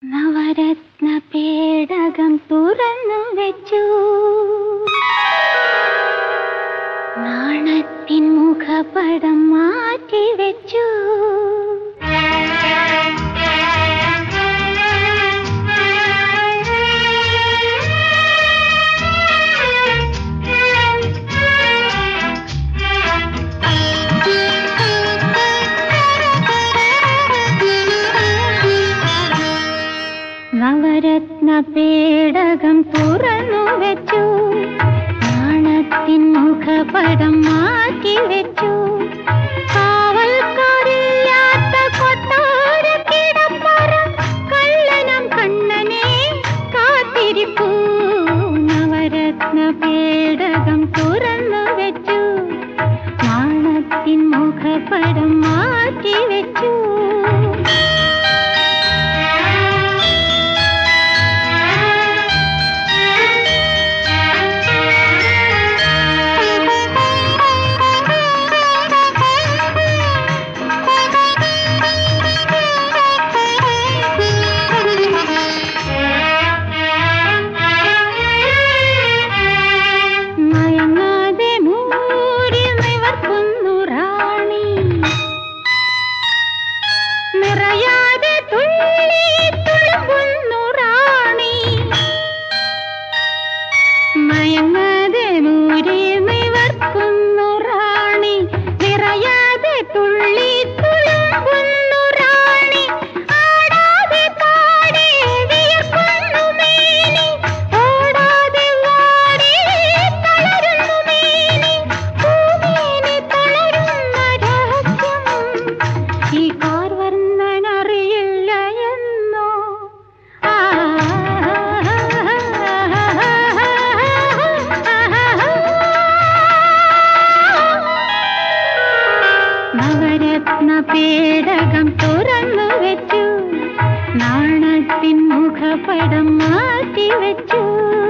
നവരത്ന പേടകം തുറന്നു വെച്ചു, നാണത്തിൻ മുഖപടം മാറ്റി വെച്ചു. നവരത്ന പേടകം തുറന്നു വെച്ചു, നാണത്തിൻ മുഖപടം മാറ്റി വെച്ചു. കാവൽക്കാരില്ലാത്ത കൊട്ടാര കിടപ്പറ കള്ളനം കണ്ണനെ കാത്തിരിപ്പൂ. നവരത്ന പേടകം തുറന്നു വെച്ചു, നാണത്തിൻ മുഖപടം മാറ്റി വെച്ചു. നവരത്ന പേടകം തുറന്നു വെച്ചു, നാണത്തിൻ മുഖപടം മാറ്റി വെച്ചു.